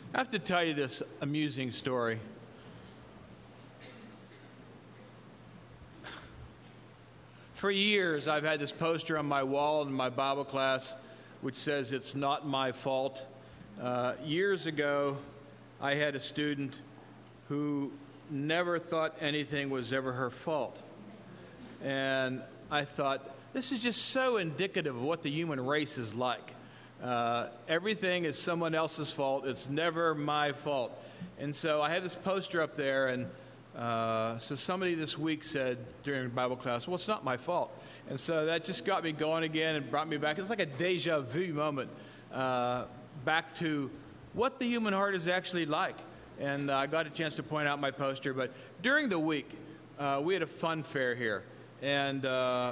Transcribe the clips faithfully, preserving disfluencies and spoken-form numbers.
I have to tell you this amusing story. For years, I've had this poster on my wall in my Bible class which says, "It's not my fault." Uh, years ago, I had a student who never thought anything was ever her fault. And I thought, this is just so indicative of what the human race is like. Uh, everything is someone else's fault. It's never my fault. And so I had this poster up there, and uh, so somebody this week said during Bible class, well, it's not my fault. And so that just got me going again and brought me back. It's like a deja vu moment uh, back to what the human heart is actually like. And uh, I got a chance to point out my poster. But during the week, uh, we had a fun fair here. And uh,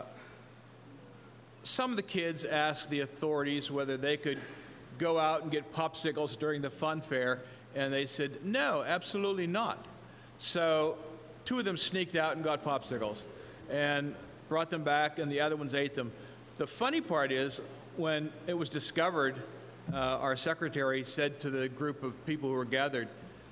some of the kids asked the authorities whether they could go out and get popsicles during the fun fair, and they said, no, absolutely not. So two of them sneaked out and got popsicles and brought them back, and the other ones ate them. The funny part is, when it was discovered, uh, our secretary said to the group of people who were gathered,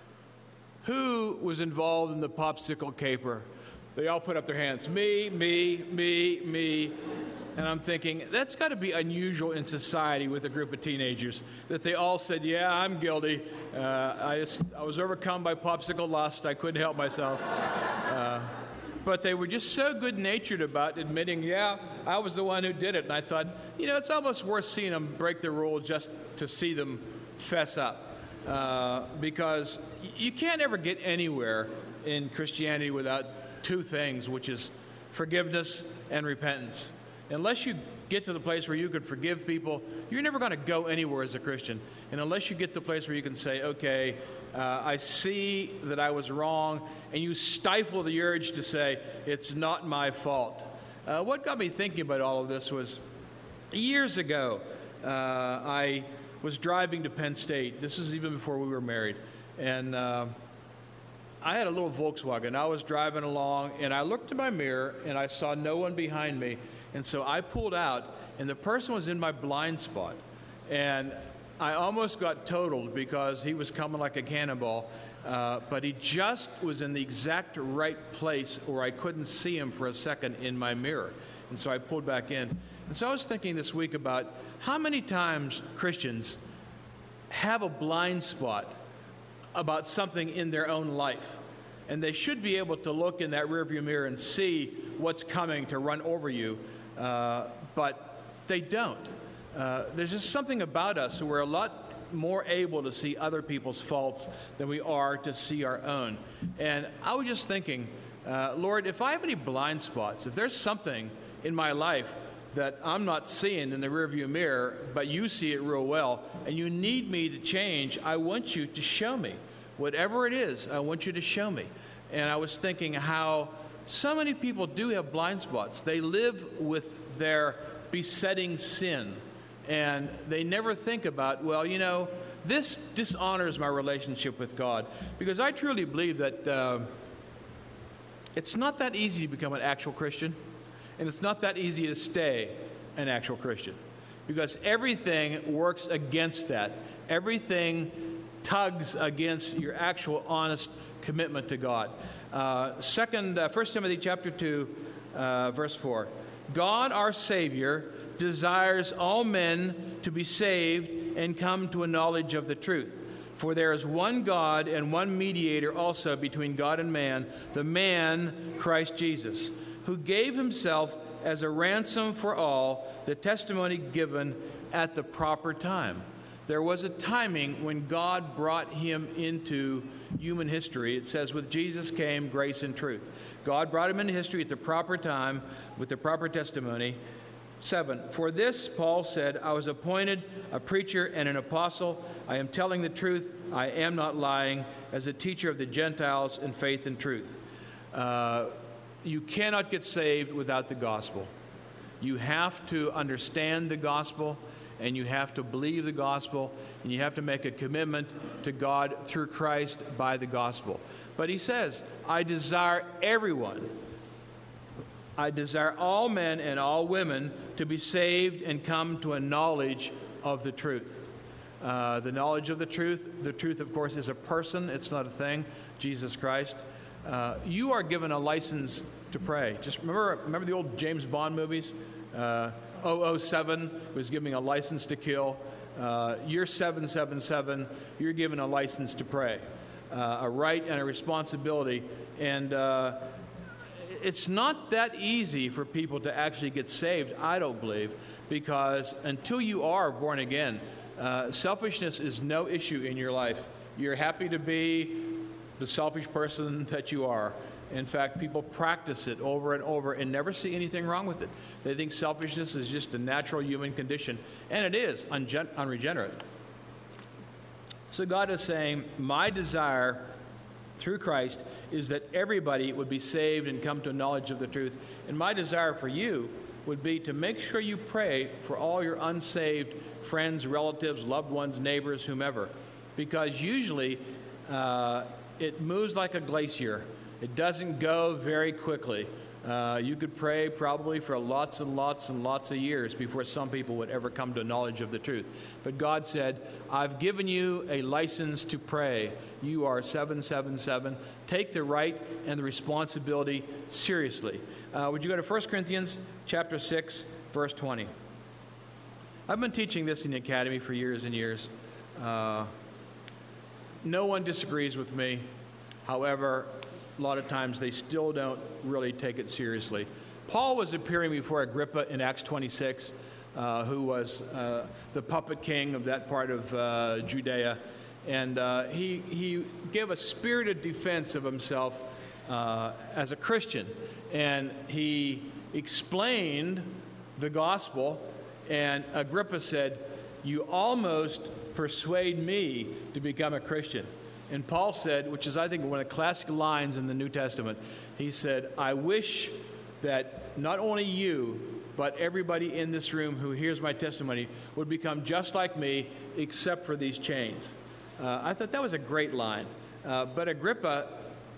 who was involved in the popsicle caper? They all put up their hands. Me, me, me, me. And I'm thinking, that's got to be unusual in society with a group of teenagers, that they all said, yeah, I'm guilty. Uh, I just I was overcome by popsicle lust. I couldn't help myself. Uh, but they were just so good-natured about admitting, yeah, I was the one who did it. And I thought, you know, it's almost worth seeing them break the rule just to see them fess up. Uh, because you can't ever get anywhere in Christianity without two things, which is forgiveness and repentance. Unless you get to the place where you can forgive people, you're never going to go anywhere as a Christian. And unless you get to the place where you can say, okay, uh, I see that I was wrong, and you stifle the urge to say, it's not my fault. Uh, what got me thinking about all of this was, years ago, uh, I was driving to Penn State. This was even before we were married. And uh, I had a little Volkswagen. I was driving along, and I looked in my mirror, and I saw no one behind me. And so I pulled out, and the person was in my blind spot. And I almost got totaled because he was coming like a cannonball. Uh, but he just was in the exact right place where I couldn't see him for a second in my mirror. And so I pulled back in. And so I was thinking this week about how many times Christians have a blind spot about something in their own life. And they should be able to look in that rearview mirror and see what's coming to run over you. Uh, but they don't. Uh, there's just something about us who we're a lot more able to see other people's faults than we are to see our own. And I was just thinking, uh, Lord, if I have any blind spots, if there's something in my life that I'm not seeing in the rearview mirror, but you see it real well, and you need me to change, I want you to show me. Whatever it is, I want you to show me. And I was thinking how so many people do have blind spots. They live with their besetting sin, and they never think about, well, you know, this dishonors my relationship with God. Because I truly believe that uh, it's not that easy to become an actual Christian, and it's not that easy to stay an actual Christian. Because everything works against that. Everything tugs against your actual honest commitment to God. Uh, second, uh, First Timothy chapter two, uh, verse four. God, our Savior, desires all men to be saved and come to a knowledge of the truth. For there is one God and one mediator also between God and man, the man Christ Jesus, who gave himself as a ransom for all, the testimony given at the proper time. There was a timing when God brought him into human history. It says, with Jesus came grace and truth. God brought him into history at the proper time with the proper testimony. Seven, for this, Paul said, I was appointed a preacher and an apostle. I am telling the truth. I am not lying, as a teacher of the Gentiles in faith and truth. Uh, you cannot get saved without the gospel. You have to understand the gospel, and you have to believe the gospel, and you have to make a commitment to God through Christ by the gospel. But he says, I desire everyone, I desire all men and all women to be saved and come to a knowledge of the truth. uh, the knowledge of the truth. The truth, of course, is a person. It's not a thing, Jesus Christ. Uh, you are given a license to pray. Just remember, remember the old James Bond movies? Uh, double oh seven was giving a license to kill. Uh, you're seven seven seven. You're given a license to pray, uh, a right and a responsibility. And uh, it's not that easy for people to actually get saved, I don't believe, because until you are born again, uh, selfishness is no issue in your life. You're happy to be the selfish person that you are. In fact, people practice it over and over and never see anything wrong with it. They think selfishness is just a natural human condition, and it is ungen- unregenerate. So God is saying, my desire through Christ is that everybody would be saved and come to a knowledge of the truth. And my desire for you would be to make sure you pray for all your unsaved friends, relatives, loved ones, neighbors, whomever. Because usually uh, it moves like a glacier. It doesn't go very quickly. Uh, you could pray probably for lots and lots and lots of years before some people would ever come to a knowledge of the truth. But God said, I've given you a license to pray. You are seven seven seven. Take the right and the responsibility seriously. Uh, would you go to First Corinthians chapter six, verse twenty? I've been teaching this in the academy for years and years. Uh, no one disagrees with me. However, a lot of times they still don't really take it seriously. Paul was appearing before Agrippa in Acts twenty-six, uh, who was uh, the puppet king of that part of uh, Judea. And uh, he, he gave a spirited defense of himself uh, as a Christian. And he explained the gospel, and Agrippa said, you almost persuade me to become a Christian. And Paul said, which is, I think, one of the classic lines in the New Testament, he said, I wish that not only you, but everybody in this room who hears my testimony would become just like me, except for these chains. Uh, I thought that was a great line. Uh, but Agrippa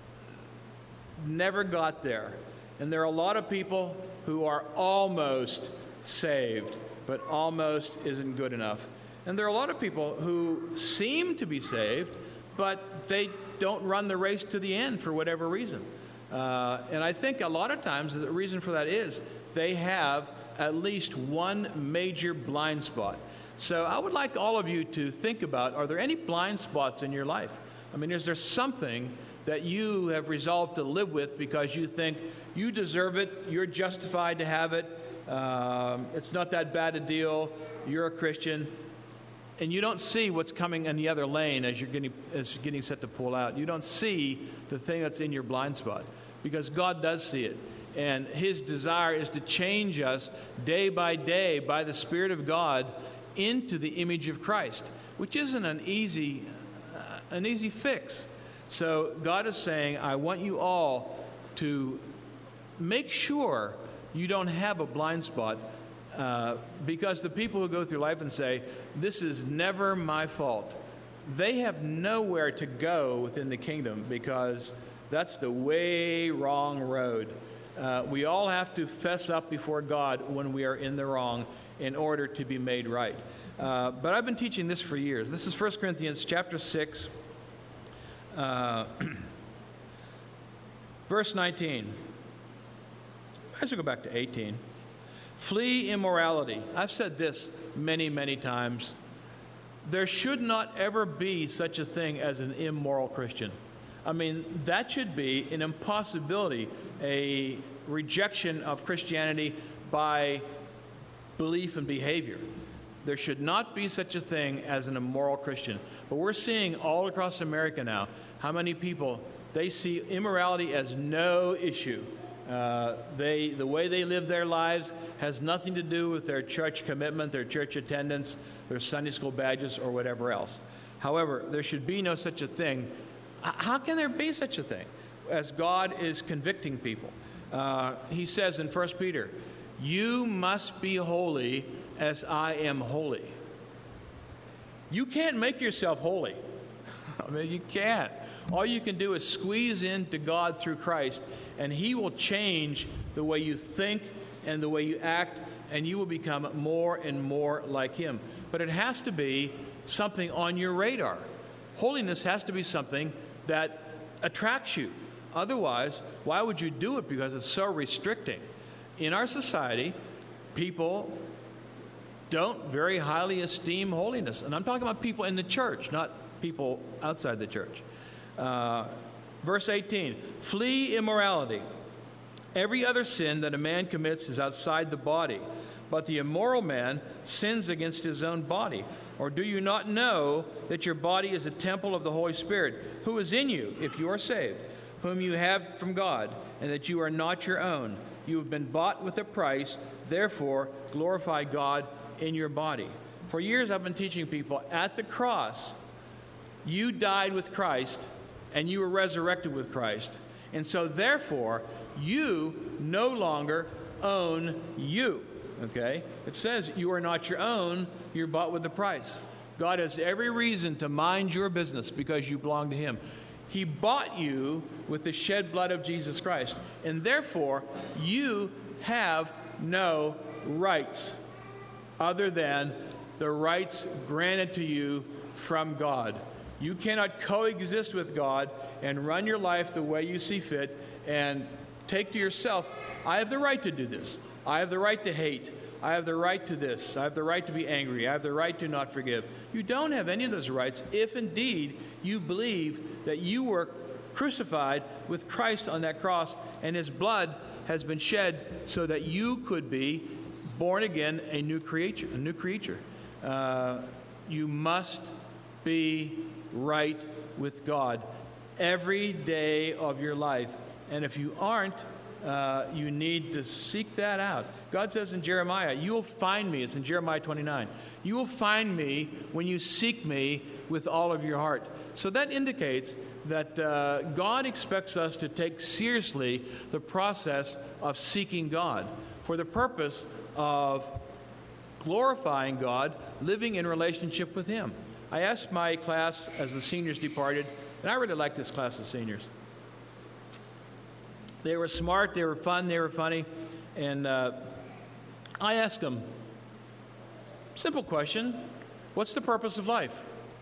never got there. And there are a lot of people who are almost saved, but almost isn't good enough. And there are a lot of people who seem to be saved, but they don't run the race to the end for whatever reason. Uh, and I think a lot of times the reason for that is they have at least one major blind spot. So I would like all of you to think about, are there any blind spots in your life? I mean, is there something that you have resolved to live with because you think you deserve it, you're justified to have it, um, it's not that bad a deal, you're a Christian, and you don't see what's coming in the other lane as you're getting as you're getting set to pull out. You don't see the thing that's in your blind spot, because God does see it. And His desire is to change us day by day by the Spirit of God into the image of Christ, which isn't an easy, uh, an easy fix. So God is saying, I want you all to make sure you don't have a blind spot. Uh, because the people who go through life and say, this is never my fault, they have nowhere to go within the kingdom, because that's the way wrong road. Uh, we all have to fess up before God when we are in the wrong in order to be made right. Uh, but I've been teaching this for years. This is First Corinthians chapter six, uh, verse nineteen. I should go back to eighteen. Flee immorality. I've said this many, many times. There should not ever be such a thing as an immoral Christian. I mean, that should be an impossibility, a rejection of Christianity by belief and behavior. There should not be such a thing as an immoral Christian. But we're seeing all across America now how many people, they see immorality as no issue. Uh, they, the way they live their lives has nothing to do with their church commitment, their church attendance, their Sunday school badges, or whatever else. However, there should be no such a thing. How can there be such a thing as God is convicting people? Uh, he says in First Peter, you must be holy as I am holy. You can't make yourself holy. I mean, you can't. All you can do is squeeze into God through Christ, and He will change the way you think and the way you act, and you will become more and more like Him. But it has to be something on your radar. Holiness has to be something that attracts you. Otherwise, why would you do it? Because it's so restricting. In our society, people don't very highly esteem holiness. And I'm talking about people in the church, not people outside the church. Uh, verse eighteen, flee immorality. Every other sin that a man commits is outside the body, but the immoral man sins against his own body. Or do you not know that your body is a temple of the Holy Spirit, who is in you if you are saved, whom you have from God, and that you are not your own? You have been bought with a price, therefore glorify God in your body. For years I've been teaching people, at the cross, you died with Christ, and you were resurrected with Christ. And so therefore, you no longer own you. Okay? It says you are not your own, you're bought with a price. God has every reason to mind your business because you belong to Him. He bought you with the shed blood of Jesus Christ. And therefore, you have no rights other than the rights granted to you from God. You cannot coexist with God and run your life the way you see fit and take to yourself, I have the right to do this. I have the right to hate. I have the right to this. I have the right to be angry. I have the right to not forgive. You don't have any of those rights if indeed you believe that you were crucified with Christ on that cross and His blood has been shed so that you could be born again, a new creature. A new creature. Uh, you must be right with God every day of your life. And if you aren't, uh, you need to seek that out. God says in Jeremiah, you will find me. It's in Jeremiah twenty-nine. You will find me when you seek me with all of your heart. So that indicates that uh, God expects us to take seriously the process of seeking God for the purpose of glorifying God, living in relationship with Him. I asked my class as the seniors departed, and I really liked this class of seniors. They were smart, they were fun, they were funny, and uh, I asked them, simple question, what's the purpose of life?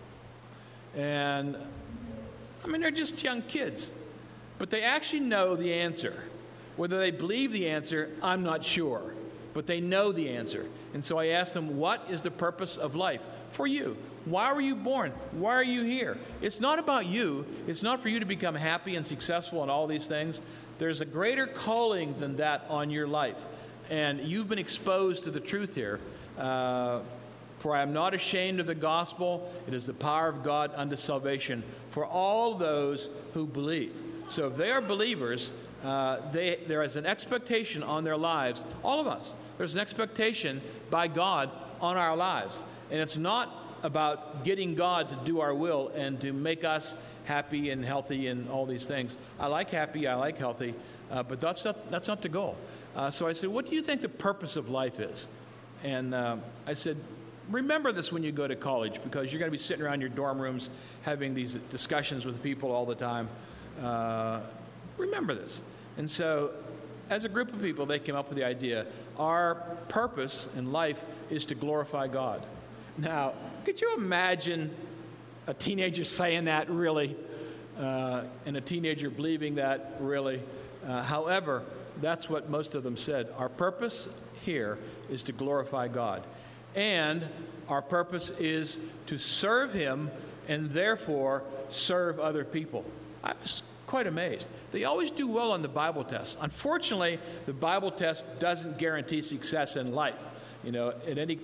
And, I mean, they're just young kids, but they actually know the answer. Whether they believe the answer, I'm not sure, but they know the answer. And so I asked them, what is the purpose of life for you? Why were you born? Why are you here? It's not about you. It's not for you to become happy and successful and all these things. There's a greater calling than that on your life. And you've been exposed to the truth here. Uh, for I am not ashamed of the gospel. It is the power of God unto salvation for all those who believe. So if they are believers, uh, they, there is an expectation on their lives, all of us. There's an expectation by God on our lives. And it's not about getting God to do our will and to make us happy and healthy and all these things. I like happy, I like healthy, uh, but that's not, that's not the goal. Uh, so I said, what do you think the purpose of life is? And uh, I said, remember this when you go to college, because you're going to be sitting around your dorm rooms having these discussions with people all the time. Uh, remember this. And so as a group of people, they came up with the idea, our purpose in life is to glorify God. Now, could you imagine a teenager saying that, really? Uh, and a teenager believing that, really? Uh, however, that's what most of them said. Our purpose here is to glorify God. And our purpose is to serve Him and therefore serve other people. I was quite amazed. They always do well on the Bible test. Unfortunately, the Bible test doesn't guarantee success in life. You know, at any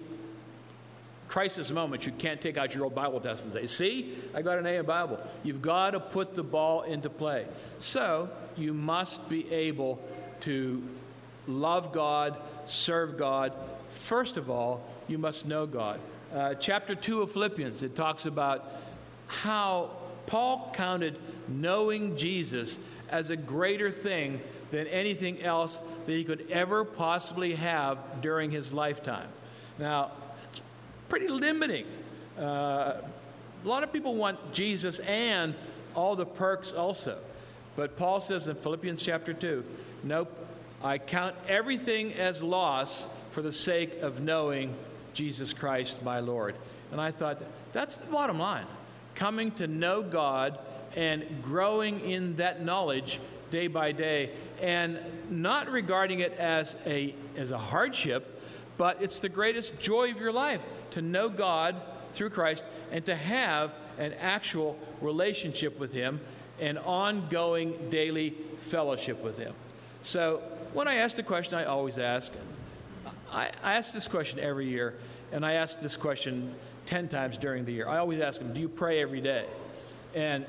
crisis moment, you can't take out your old Bible test and say, see, I got an A in Bible. You've got to put the ball into play. So you must be able to love God, serve God. First of all, you must know God. Uh, chapter two of Philippians, it talks about how Paul counted knowing Jesus as a greater thing than anything else that he could ever possibly have during his lifetime. Now, it's pretty limiting. Uh, a lot of people want Jesus and all the perks also. But Paul says in Philippians chapter two, nope, I count everything as loss for the sake of knowing Jesus Christ, my Lord. And I thought, that's the bottom line. Coming to know God and growing in that knowledge day by day, and not regarding it as a as a hardship, but it's the greatest joy of your life to know God through Christ and to have an actual relationship with Him and ongoing daily fellowship with Him. So when I ask the question I always ask, I, I ask this question every year, and I ask this question ten times during the year. I always ask them, do you pray every day? And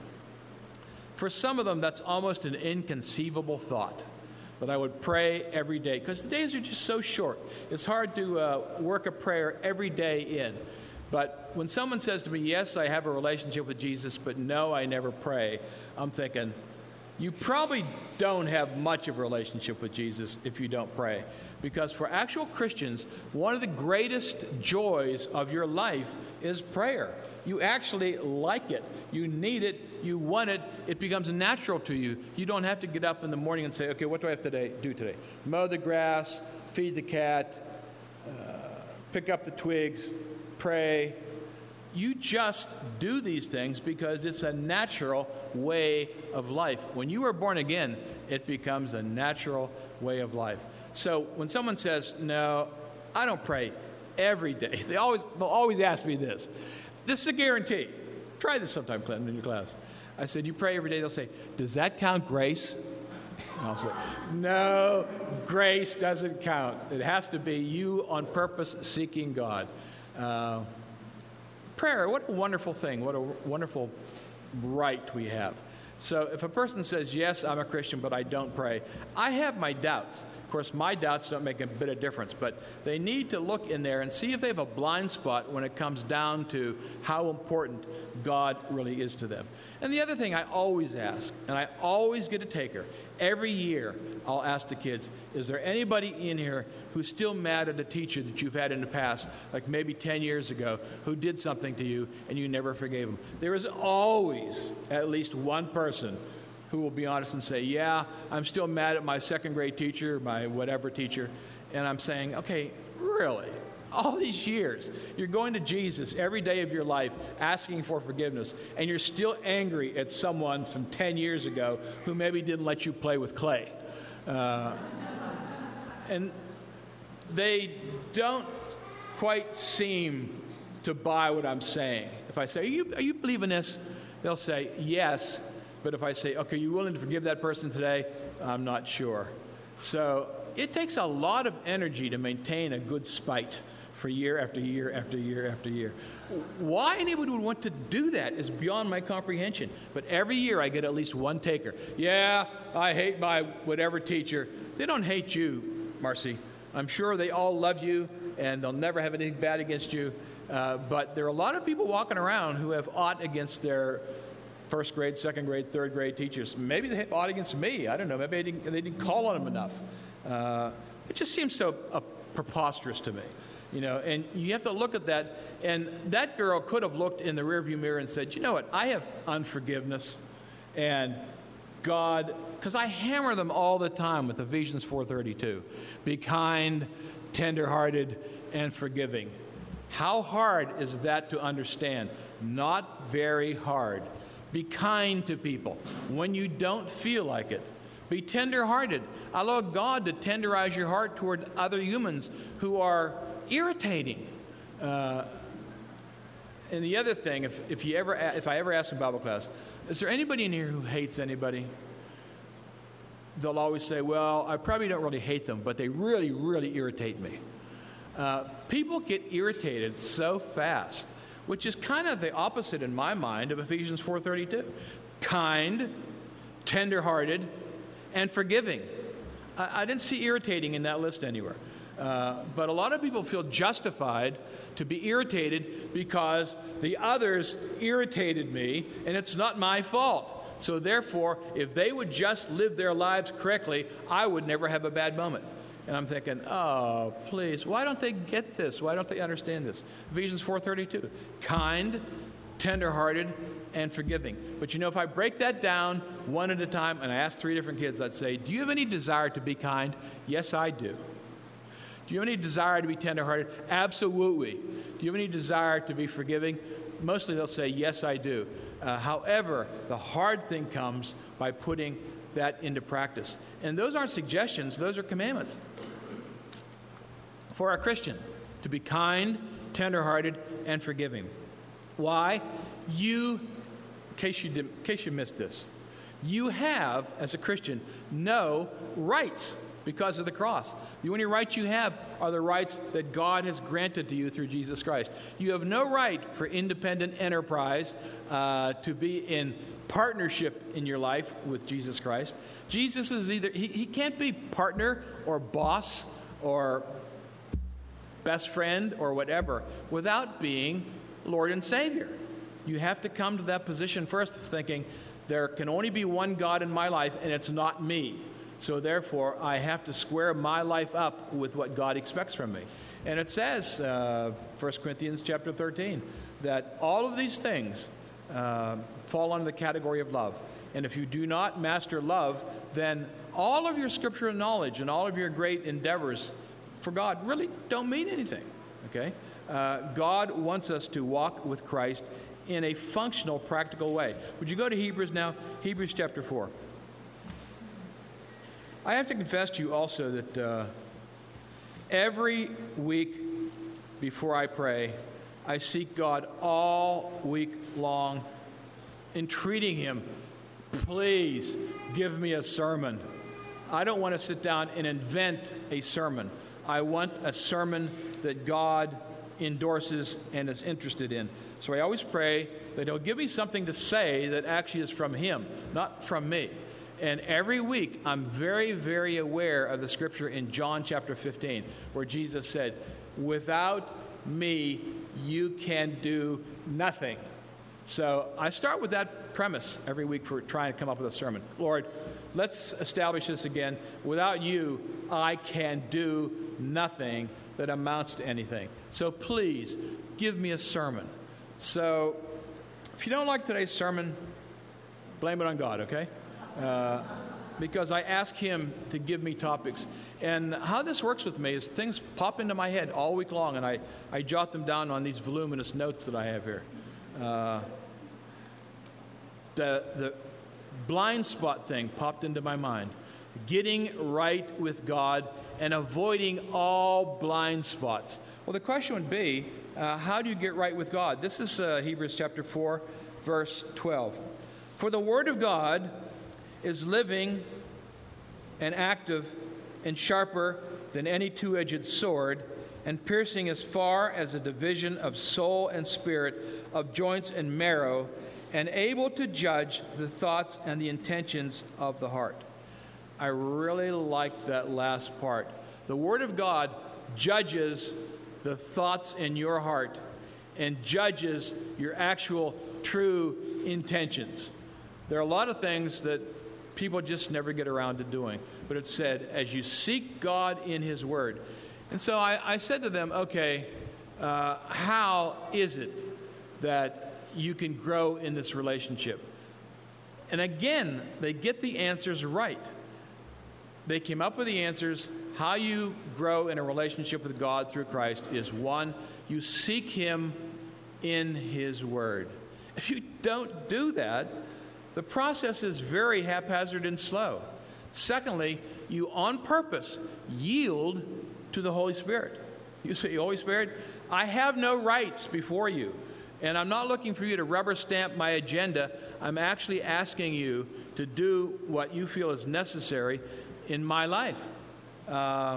for some of them, that's almost an inconceivable thought, that I would pray every day, because the days are just so short. It's hard to uh, work a prayer every day in. But when someone says to me, yes, I have a relationship with Jesus, but no, I never pray, I'm thinking, you probably don't have much of a relationship with Jesus if you don't pray. Because for actual Christians, one of the greatest joys of your life is prayer. You actually like it. You need it. You want it. It becomes natural to you. You don't have to get up in the morning and say, okay, what do I have to do today? Mow the grass, feed the cat, uh, pick up the twigs, pray. You just do these things because it's a natural way of life. When you are born again, it becomes a natural way of life. So when someone says, no, I don't pray every day, they always, they'll always ask me this. This is a guarantee. Try this sometime, Clinton, in your class. I said, you pray every day. They'll say, does that count grace? And I'll say, no, grace doesn't count. It has to be you on purpose seeking God. Uh, prayer, what a wonderful thing. What a wonderful right we have. So if a person says, yes, I'm a Christian, but I don't pray, I have my doubts. Of course, my doubts don't make a bit of difference, but they need to look in there and see if they have a blind spot when it comes down to how important God really is to them. And the other thing I always ask, and I always get a taker, every year I'll ask the kids, is there anybody in here who's still mad at a teacher that you've had in the past, like maybe ten years ago, who did something to you and you never forgave them? There is always at least one person who will be honest and say, yeah, I'm still mad at my second grade teacher, my whatever teacher. And I'm saying, okay, really? All these years, you're going to Jesus every day of your life asking for forgiveness, and you're still angry at someone from ten years ago who maybe didn't let you play with clay. Uh, and they don't quite seem to buy what I'm saying. If I say, are you, are you believing this? They'll say, yes. But if I say, okay, are you willing to forgive that person today? I'm not sure. So it takes a lot of energy to maintain a good spite for year after year after year after year. Why anybody would want to do that is beyond my comprehension. But every year I get at least one taker. Yeah, I hate my whatever teacher. They don't hate you, Marcy. I'm sure they all love you, and they'll never have anything bad against you. Uh, but there are a lot of people walking around who have aught against their first grade, second grade, third grade teachers. Maybe they have aught against me. I don't know. Maybe they didn't, they didn't call on them enough. Uh, it just seems so uh, preposterous to me. You know, and you have to look at that. And that girl could have looked in the rearview mirror and said, you know what, I have unforgiveness. And God, because I hammer them all the time with Ephesians four thirty-two. Be kind, tenderhearted, and forgiving. How hard is that to understand? Not very hard. Be kind to people when you don't feel like it. Be tenderhearted. Allow God to tenderize your heart toward other humans who are irritating. Uh, and the other thing, if, if you ever, if I ever ask in Bible class, is there anybody in here who hates anybody? They'll always say, well, I probably don't really hate them, but they really, really irritate me. Uh, people get irritated so fast, which is kind of the opposite in my mind of Ephesians four thirty-two. Kind, tenderhearted, and forgiving. I, I didn't see irritating in that list anywhere. Uh, but a lot of people feel justified to be irritated because the others irritated me, and it's not my fault. So therefore, if they would just live their lives correctly, I would never have a bad moment. And I'm thinking, oh, please, why don't they get this? Why don't they understand this? Ephesians four thirty-two, kind, tenderhearted, and forgiving. But you know, if I break that down one at a time, and I ask three different kids, I'd say, do you have any desire to be kind? Yes, I do. Do you have any desire to be tenderhearted? Absolutely. Do you have any desire to be forgiving? Mostly they'll say, yes, I do. Uh, however, the hard thing comes by putting that into practice. And those aren't suggestions, those are commandments. For a Christian, to be kind, tenderhearted, and forgiving. Why? You, in case you, did, in case you missed this, you have, as a Christian, no rights because of the cross. The only rights you have are the rights that God has granted to you through Jesus Christ. You have no right for independent enterprise uh, to be in partnership in your life with Jesus Christ. Jesus is either, he, he can't be partner or boss or best friend or whatever without being Lord and Savior. You have to come to that position first of thinking, there can only be one God in my life, and it's not me. So therefore, I have to square my life up with what God expects from me. And it says, uh, First Corinthians chapter thirteen, that all of these things uh, fall under the category of love. And if you do not master love, then all of your scriptural knowledge and all of your great endeavors for God really don't mean anything. Okay? Uh, God wants us to walk with Christ in a functional, practical way. Would you go to Hebrews now? Hebrews chapter four. I have to confess to you also that uh, every week before I pray, I seek God all week long, entreating Him, please give me a sermon. I don't want to sit down and invent a sermon. I want a sermon that God endorses and is interested in. So I always pray that He'll give me something to say that actually is from Him, not from me. And every week, I'm very, very aware of the scripture in John chapter fifteen, where Jesus said, without me, you can do nothing. So I start with that premise every week for trying to come up with a sermon. Lord, let's establish this again. Without you, I can do nothing that amounts to anything. So please, give me a sermon. So if you don't like today's sermon, blame it on God, okay? Uh, because I ask Him to give me topics. And how this works with me is things pop into my head all week long, and I, I jot them down on these voluminous notes that I have here. Uh, the, the blind spot thing popped into my mind. Getting right with God and avoiding all blind spots. Well, the question would be, uh, how do you get right with God? This is uh, Hebrews chapter four, verse twelve. For the Word of God is living and active and sharper than any two-edged sword, and piercing as far as a division of soul and spirit, of joints and marrow, and able to judge the thoughts and the intentions of the heart. I really like that last part. The Word of God judges the thoughts in your heart and judges your actual true intentions. There are a lot of things that people just never get around to doing. But it said, as you seek God in His Word. And so I, I said to them, okay, uh, how is it that you can grow in this relationship? And again, they get the answers right. They came up with the answers. How you grow in a relationship with God through Christ is, one, you seek Him in His Word. If you don't do that, the process is very haphazard and slow. Secondly, you on purpose yield to the Holy Spirit. You say, Holy Spirit, I have no rights before you, and I'm not looking for you to rubber stamp my agenda. I'm actually asking you to do what you feel is necessary in my life. Uh,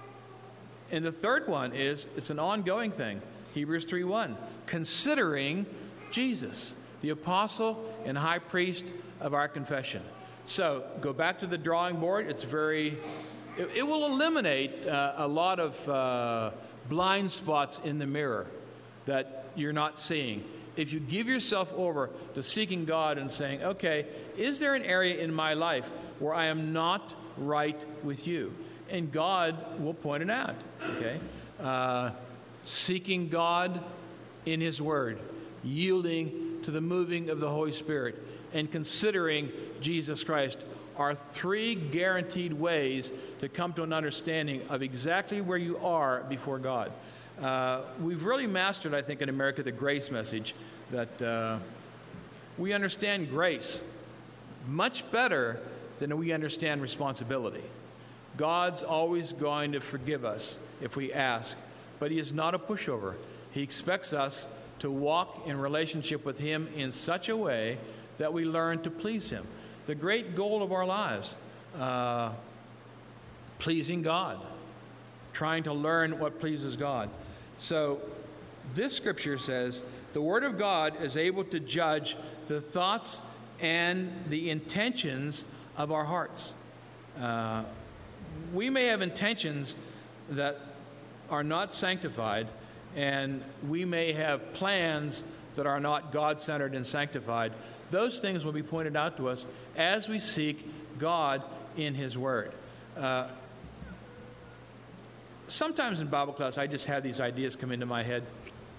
and the third one is, it's an ongoing thing. Hebrews three one, considering Jesus, the apostle and high priest of our confession. So go back to the drawing board. It's very, it, it will eliminate uh, a lot of uh, blind spots in the mirror that you're not seeing. If you give yourself over to seeking God and saying, okay, is there an area in my life where I am not right with you? And God will point it out, okay? Uh, seeking God in His Word, yielding to the moving of the Holy Spirit, and considering Jesus Christ. are three guaranteed ways to come to an understanding of exactly where you are before God. Uh, we've really mastered, I think, in America, the grace message, that uh, we understand grace much better than we understand responsibility. God's always going to forgive us if we ask, but He is not a pushover. He expects us to walk in relationship with Him in such a way that we learn to please Him. The great goal of our lives, uh, pleasing God, trying to learn what pleases God. So this scripture says, the Word of God is able to judge the thoughts and the intentions of our hearts. Uh, we may have intentions that are not sanctified, and we may have plans that are not God-centered and sanctified. Those things will be pointed out to us as we seek God in His Word. Uh, sometimes in Bible class, I just have these ideas come into my head,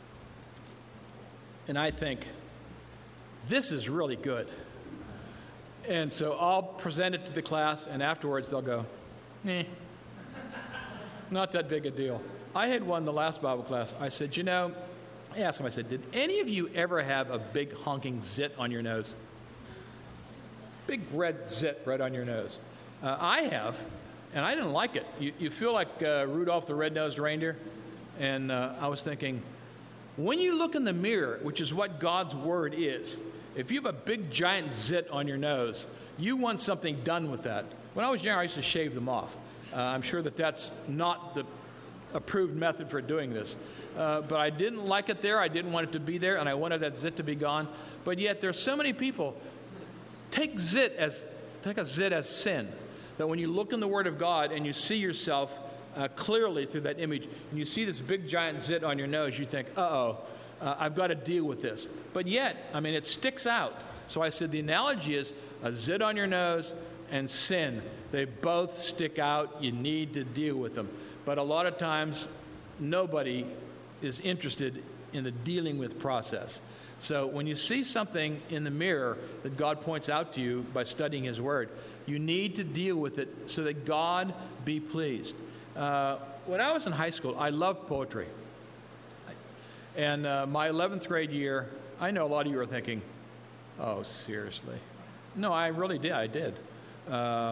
and I think, this is really good. And so I'll present it to the class, and afterwards they'll go, eh, not that big a deal. I had one in the last Bible class. I said, you know, I asked him, I said, did any of you ever have a big honking zit on your nose? Big red zit right on your nose. Uh, I have, and I didn't like it. You, you feel like uh, Rudolph the Red-Nosed Reindeer? And uh, I was thinking, when you look in the mirror, which is what God's Word is, if you have a big giant zit on your nose, you want something done with that. When I was younger, I used to shave them off. Uh, I'm sure that that's not the approved method for doing this. Uh, but I didn't like it there. I didn't want it to be there, and I wanted that zit to be gone. But yet there's so many people take zit as take a zit as sin, that when you look in the Word of God and you see yourself uh, clearly through that image, and you see this big giant zit on your nose, you think, uh-oh, uh, I've got to deal with this. But yet, I mean, it sticks out. So I said the analogy is a zit on your nose and sin. They both stick out. You need to deal with them. But a lot of times, nobody is interested in the dealing with process. So when you see something in the mirror that God points out to you by studying His Word, you need to deal with it so that God be pleased. Uh, when I was in high school, I loved poetry. And uh, my eleventh grade year, I know a lot of you are thinking, oh, seriously? No, I really did. I did. Uh,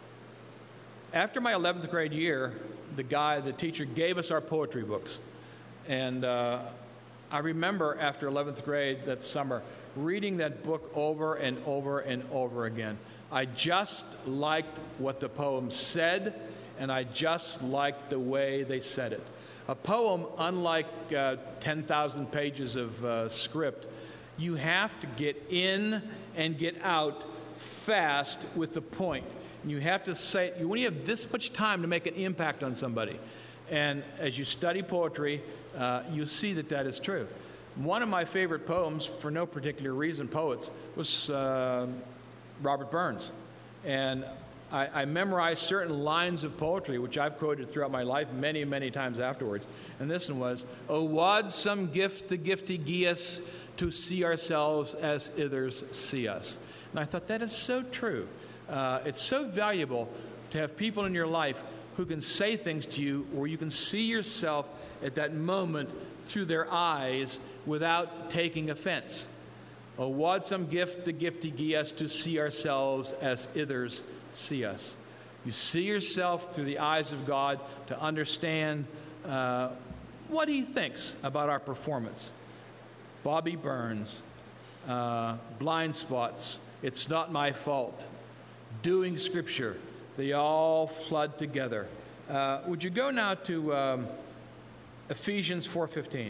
after my eleventh grade year, the guy, the teacher, gave us our poetry books. And uh, I remember after eleventh grade that summer reading that book over and over and over again. I just liked what the poem said, and I just liked the way they said it. A poem, unlike uh, ten thousand pages of uh, script, you have to get in and get out fast with the point. And you have to say, you only have this much time to make an impact on somebody. And as you study poetry, uh, you see that that is true. One of my favorite poems, for no particular reason, poets, was uh, Robert Burns. And I, I memorized certain lines of poetry, which I've quoted throughout my life many, many times afterwards. And this one was, "O wad some gift the gifty gie us, to see ourselves as others see us." And I thought, that is so true. Uh, it's so valuable to have people in your life who can say things to you where you can see yourself at that moment through their eyes without taking offense. "O wad some gift the gifty gie us, to see ourselves as others see us." You see yourself through the eyes of God to understand uh, what He thinks about our performance. Bobby Burns, uh, Blind Spots, It's Not My Fault, Doing Scripture, they all flood together. Uh, would you go now to um, Ephesians four fifteen?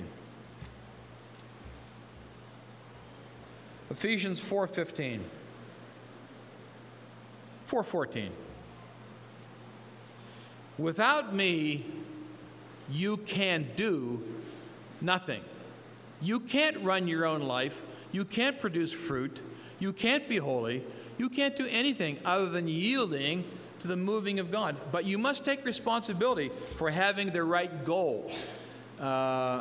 Ephesians four fifteen. four fourteen. "Without me, you can do nothing." You can't run your own life. You can't produce fruit. You can't be holy. You can't do anything other than yielding to the moving of God. But you must take responsibility for having the right goals. Uh,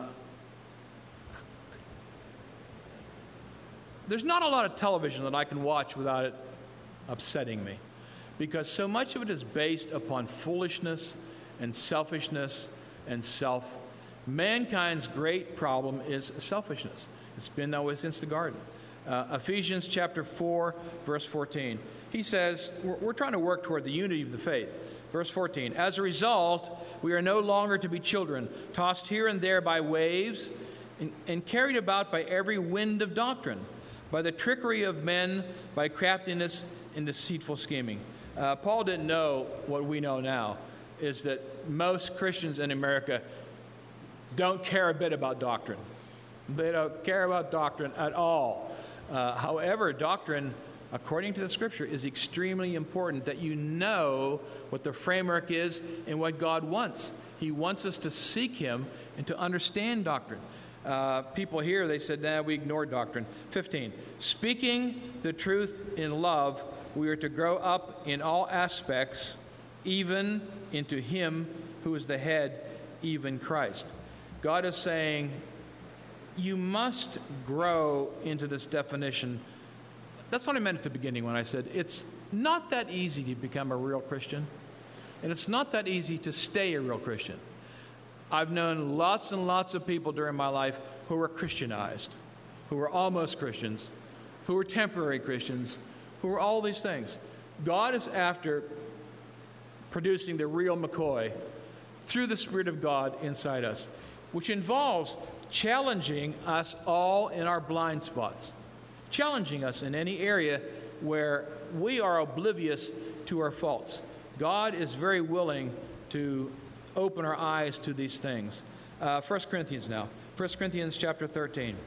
there's not a lot of television that I can watch without it upsetting me. because so much of it is based upon foolishness and selfishness and self. Mankind's great problem is selfishness. It's been that way since the garden. Uh, Ephesians chapter four, verse fourteen. He says, we're, we're trying to work toward the unity of the faith. Verse fourteen, as a result, we are no longer to be children, tossed here and there by waves and, and carried about by every wind of doctrine, by the trickery of men, by craftiness and deceitful scheming. Uh, Paul didn't know what we know now, is that most Christians in America don't care a bit about doctrine. They don't care about doctrine at all. Uh, however, doctrine, according to the Scripture, is extremely important, that you know what the framework is and what God wants. He wants us to seek Him and to understand doctrine. Uh, people here, they said, nah, we ignore doctrine. fifteen, speaking the truth in love, we are to grow up in all aspects, even into Him who is the head, even Christ. God is saying, you must grow into this definition. That's what I meant at the beginning when I said it's not that easy to become a real Christian, and it's not that easy to stay a real Christian. I've known lots and lots of people during my life who were Christianized, who were almost Christians, who were temporary Christians, who were all these things. God is after producing the real McCoy through the Spirit of God inside us, which involves challenging us all in our blind spots, challenging us in any area where we are oblivious to our faults. God is very willing to open our eyes to these things. Uh, First Corinthians now. First Corinthians chapter thirteen.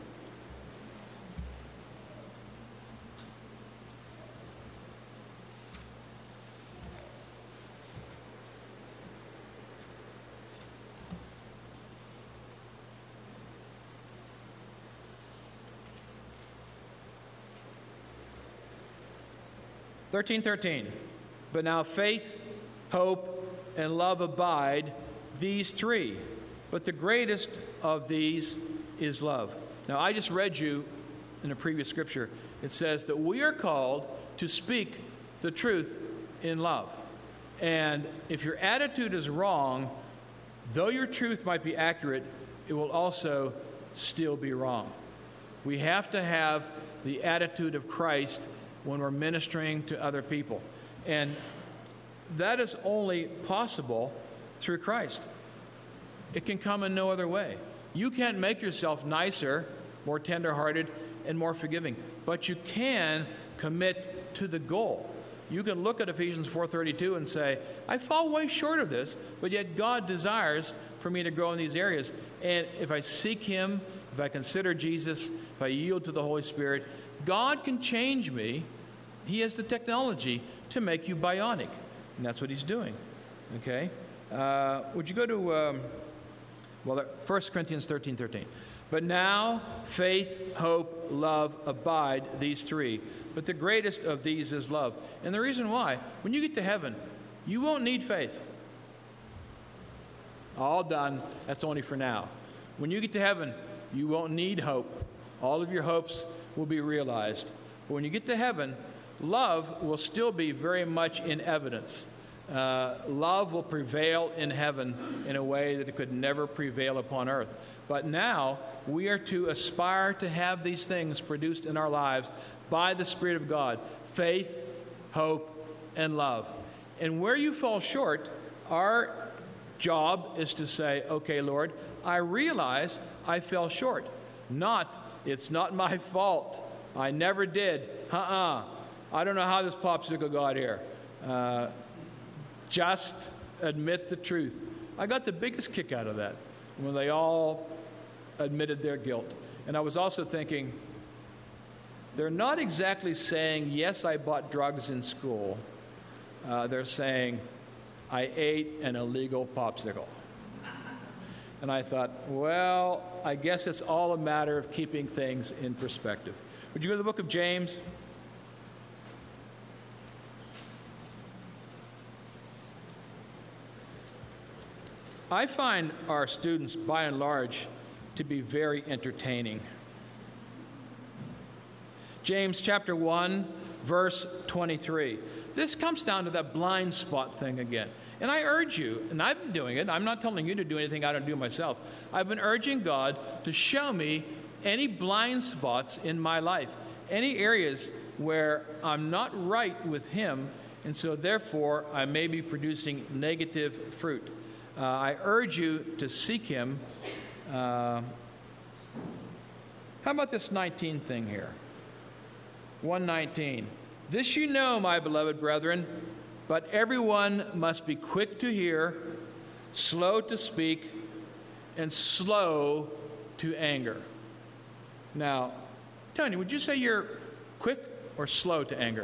thirteen thirteen. But now faith, hope, and love abide, these three. But the greatest of these is love. Now, I just read you in a previous scripture, it says that we are called to speak the truth in love. And if your attitude is wrong, though your truth might be accurate, it will also still be wrong. We have to have the attitude of Christ when we're ministering to other people. And that is only possible through Christ. It can come in no other way. You can't make yourself nicer, more tenderhearted, and more forgiving. But you can commit to the goal. You can look at Ephesians four thirty-two and say, I fall way short of this, but yet God desires for me to grow in these areas. And if I seek Him, if I consider Jesus, if I yield to the Holy Spirit, God can change me. He has the technology to make you bionic. And that's what He's doing. Okay? Uh, would you go to, um, well, First Corinthians thirteen thirteen. But now faith, hope, love abide, these three. But the greatest of these is love. And the reason why, when you get to heaven, you won't need faith. All done. That's only for now. When you get to heaven, you won't need hope. All of your hopes will be realized. But when you get to heaven, love will still be very much in evidence. Uh, love will prevail in heaven in a way that it could never prevail upon earth. But now we are to aspire to have these things produced in our lives by the Spirit of God: faith, hope, and love. And where you fall short, our job is to say, okay, Lord, I realize I fell short. Not, it's not my fault. I never did. Uh-uh. I don't know how this popsicle got here. Uh, just admit the truth. I got the biggest kick out of that when they all admitted their guilt. And I was also thinking, they're not exactly saying, yes, I bought drugs in school. Uh, they're saying, I ate an illegal popsicle. And I thought, well, I guess it's all a matter of keeping things in perspective. Would you go to the book of James? I find our students, by and large, to be very entertaining. James chapter one, verse twenty-three. This comes down to that blind spot thing again. And I urge you, and I've been doing it, I'm not telling you to do anything I don't do myself. I've been urging God to show me any blind spots in my life, any areas where I'm not right with Him, and so therefore I may be producing negative fruit. Uh, I urge you to seek Him. Uh, how about this nineteen thing here? one nineteen. This you know, my beloved brethren, but everyone must be quick to hear, slow to speak, and slow to anger. Now, Tony, would you say you're quick or slow to anger?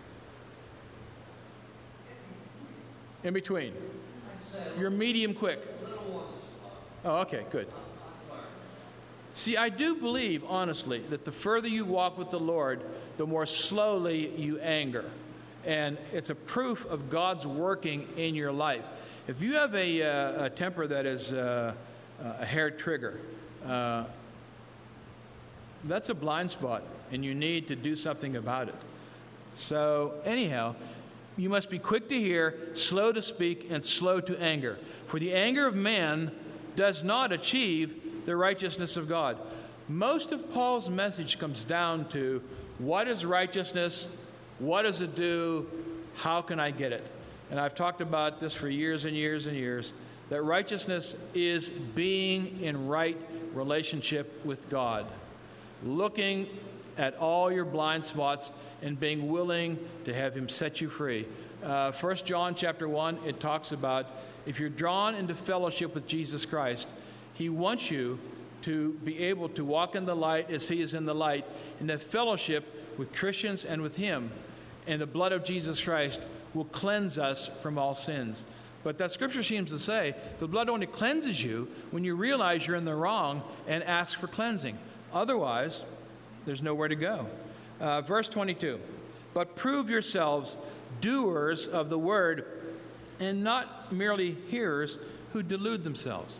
In between. You're medium quick. Oh, okay, good. See, I do believe, honestly, that the further you walk with the Lord, the more slowly you anger. And it's a proof of God's working in your life. If you have a, uh, a temper that is uh, a hair trigger, uh, that's a blind spot, and you need to do something about it. So, anyhow, you must be quick to hear, slow to speak, and slow to anger. For the anger of man does not achieve the righteousness of God. Most of Paul's message comes down to what is righteousness, what does it do, how can I get it? And I've talked about this for years and years and years, that righteousness is being in right relationship with God, looking at all your blind spots and being willing to have Him set you free. Uh, First John chapter one, it talks about if you're drawn into fellowship with Jesus Christ, He wants you to be able to walk in the light as He is in the light, and have fellowship with Christians and with Him. And the blood of Jesus Christ will cleanse us from all sins. But that scripture seems to say the blood only cleanses you when you realize you're in the wrong and ask for cleansing. Otherwise, there's nowhere to go. Uh, verse twenty-two, but prove yourselves doers of the word and not merely hearers who delude themselves.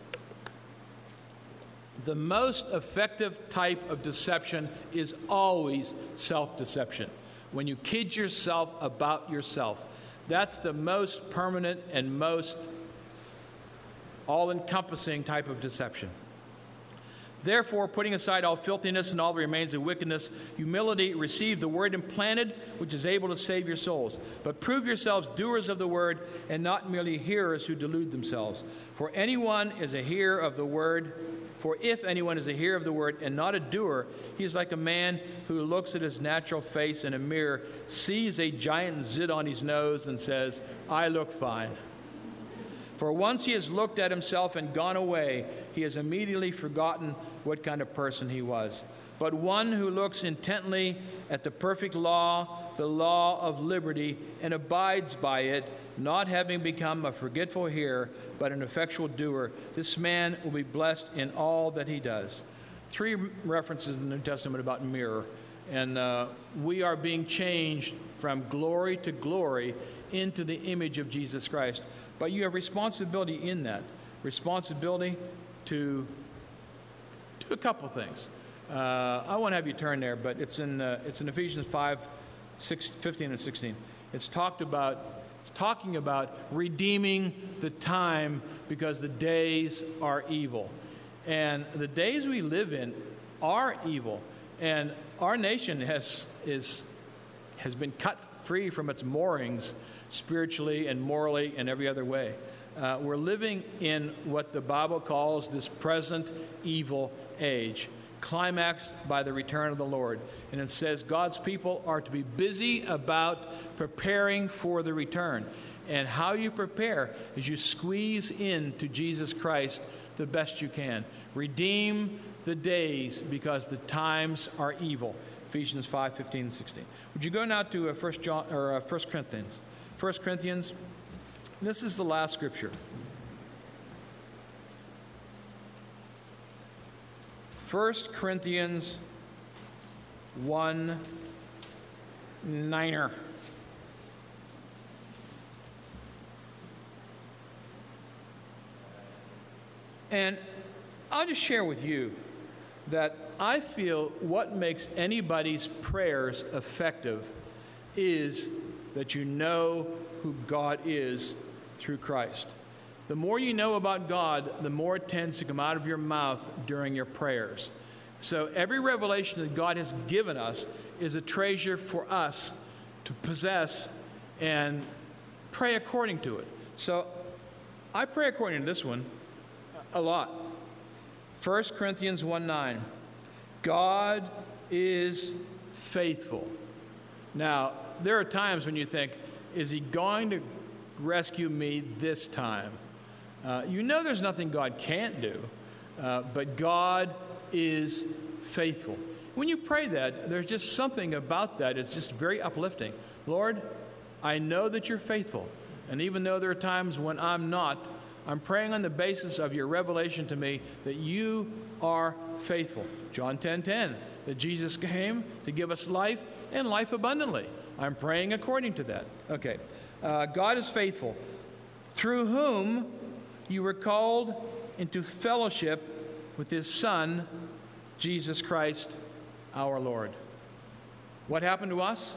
The most effective type of deception is always self-deception. When you kid yourself about yourself, that's the most permanent and most all-encompassing type of deception. Therefore, putting aside all filthiness and all the remains of wickedness, humility, receive the word implanted, which is able to save your souls. But prove yourselves doers of the word, and not merely hearers who delude themselves. For anyone is a hearer of the word. For if anyone is a hearer of the word and not a doer, he is like a man who looks at his natural face in a mirror, sees a giant zit on his nose, and says, I look fine. For once he has looked at himself and gone away, he has immediately forgotten what kind of person he was. But one who looks intently at the perfect law, the law of liberty, and abides by it, not having become a forgetful hearer, but an effectual doer, this man will be blessed in all that he does. Three references in the New Testament about mirror. And uh, we are being changed from glory to glory into the image of Jesus Christ. But you have responsibility in that. Responsibility to, to a couple things. Uh, I won't have you turn there, but it's in uh, it's in Ephesians five, six, fifteen and sixteen. It's talked about it's talking about redeeming the time because the days are evil. And the days we live in are evil. And our nation has is has been cut free from its moorings spiritually and morally and every other way. Uh, we're living in what the Bible calls this present evil age, climaxed by the return of the Lord. And it says God's people are to be busy about preparing for the return. And how you prepare is you squeeze into Jesus Christ the best you can. Redeem the days because the times are evil. Ephesians five, fifteen, and sixteen. Would you go now to uh, First John or uh, First Corinthians? First Corinthians. This is the last scripture. First Corinthians one, niner. And I'll just share with you that I feel what makes anybody's prayers effective is that you know who God is through Christ. The more you know about God, the more it tends to come out of your mouth during your prayers. So every revelation that God has given us is a treasure for us to possess and pray according to it. So I pray according to this one a lot. First Corinthians one nine. God is faithful. Now, there are times when you think, is he going to rescue me this time? Uh, you know there's nothing God can't do, uh, but God is faithful. When you pray that, there's just something about that. It's just very uplifting. Lord, I know that you're faithful. And even though there are times when I'm not, I'm praying on the basis of your revelation to me that you are faithful. John ten ten, that Jesus came to give us life and life abundantly. I'm praying according to that. Okay. Uh, God is faithful, through whom you were called into fellowship with his Son, Jesus Christ, our Lord. What happened to us?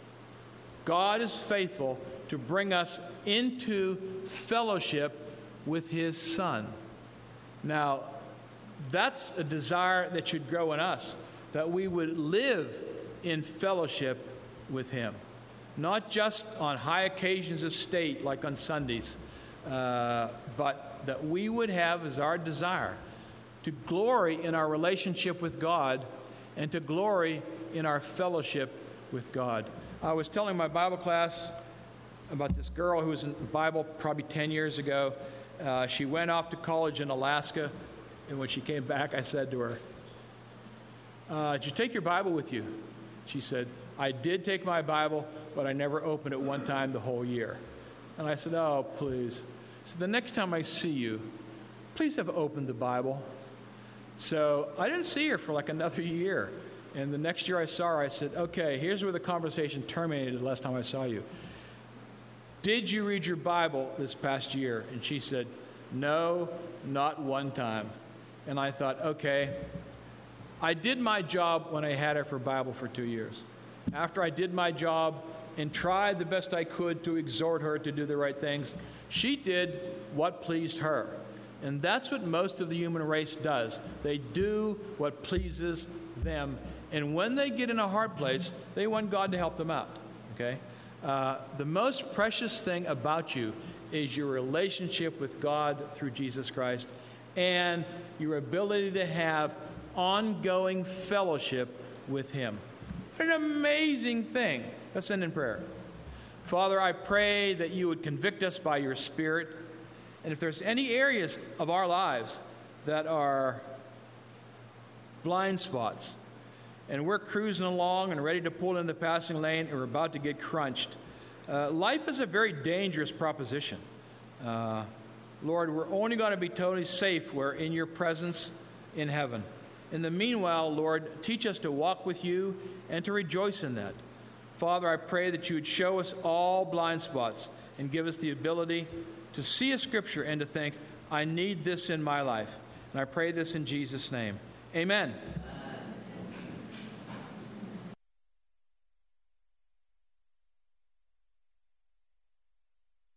God is faithful to bring us into fellowship with his Son. Now, that's a desire that should grow in us, that we would live in fellowship with him. Not just on high occasions of state, like on Sundays, uh, but that we would have as our desire to glory in our relationship with God and to glory in our fellowship with God. I was telling my Bible class about this girl who was in the Bible probably ten years ago. Uh, she went off to college in Alaska, and when she came back, I said to her, uh, did you take your Bible with you? She said, I did take my Bible, but I never opened it one time the whole year. And I said, oh, please. So the next time I see you, please have opened the Bible. So I didn't see her for like another year. And the next year I saw her, I said, okay, here's where the conversation terminated the last time I saw you. Did you read your Bible this past year? And she said, no, not one time. And I thought, okay, I did my job when I had her for Bible for two years. After I did my job and tried the best I could to exhort her to do the right things, she did what pleased her. And that's what most of the human race does. They do what pleases them. And when they get in a hard place, they want God to help them out. Okay? Uh, the most precious thing about you is your relationship with God through Jesus Christ and your ability to have ongoing fellowship with him. What an amazing thing. Let's end in prayer. Father, I pray that you would convict us by your Spirit. And if there's any areas of our lives that are blind spots, and we're cruising along and ready to pull in the passing lane, and we're about to get crunched, uh, life is a very dangerous proposition. Uh, Lord, we're only going to be totally safe where in your presence in heaven. In the meanwhile, Lord, teach us to walk with you and to rejoice in that. Father, I pray that you would show us all blind spots and give us the ability to see a scripture and to think, I need this in my life. And I pray this in Jesus' name. Amen.